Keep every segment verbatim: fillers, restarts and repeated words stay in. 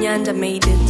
Nyanda made it.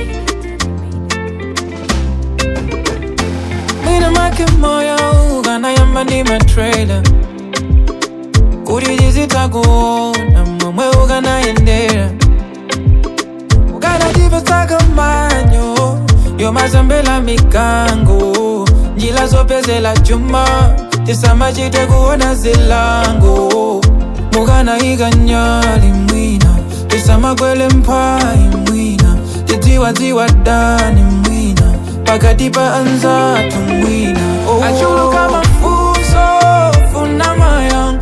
Mwina make moyo ugana yamba ni matrailer Kurijizita kuona mwemwe ugana yendera Ugana diva saka manyo Yo mazambela mikango Njila zopezela chuma Tisama chite kuona zilango Mugana iga nyali mwina Tisama kwele mpai mwina Titiwa ziwa dani mwina Pakati pa anzatu mwina oh. Achulu kama fuso Funa mayang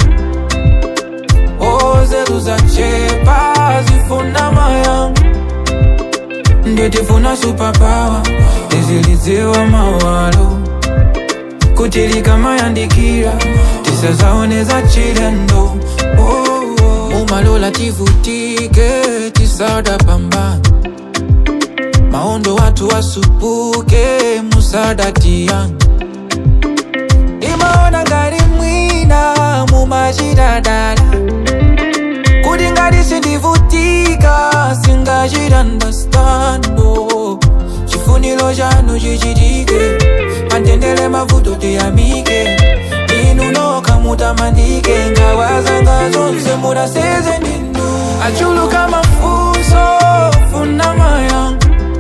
Oh zeru za chepa Zifuna mayang Ndeti funa superpower Tiziliziwa mawalo Kutilika mayandikira Tisa zaoneza chilendo oh, oh. Umalola tivutike Tisada pambana Maondo watu wasupuke Musada tiyan Imaona gari mwina Mumajida dala Kudingari sindivutika Singajida ndastando Chifunilo jano jijidike Mantendele mavuto tiyamike Ninu no kamuta mandike Ngawaza ngazonse muda seze ninu Achulu kama fuso Funa mayang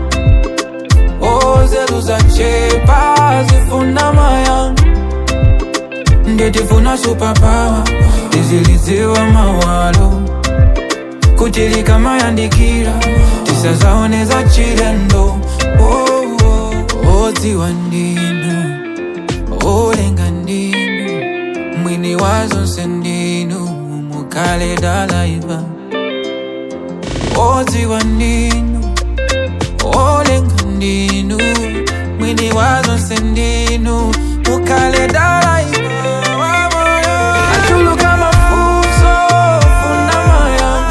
Oh zeru za chepa Zifuna mayang Ndeti funa superpower Tiziliziwa mawalo Kutilika mayandikira Tisa zaoneza chilendo oh, oh. Oziwa ndinu Olenga ndinu Mwini wazonse ndinu Mukale dalaiva Oziwa ndinu Olenga ndinu Mwini wazonse ndinu Mukale dalaiva Achulu kama fuso Funa maya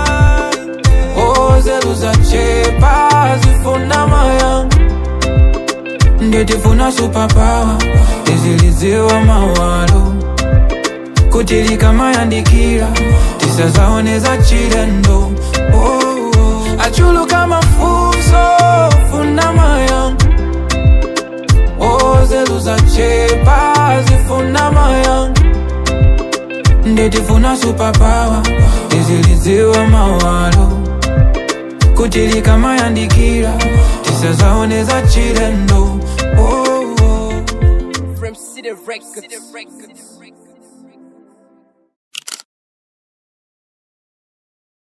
Ozeru za chepa Zifuna maya Ndeti funa superpower Tiziliziwa mawalo Kutilika mayandikira Tisa zaoneza chilendo oh, oh. Achulu kama fuso Funa maya Ozeru za chepa Zifuna maya Ndeti funa superpower Tiziliziwa mawalo Kutilika mayandikira Tisa zaoneza chilendo oh, oh. From City Records.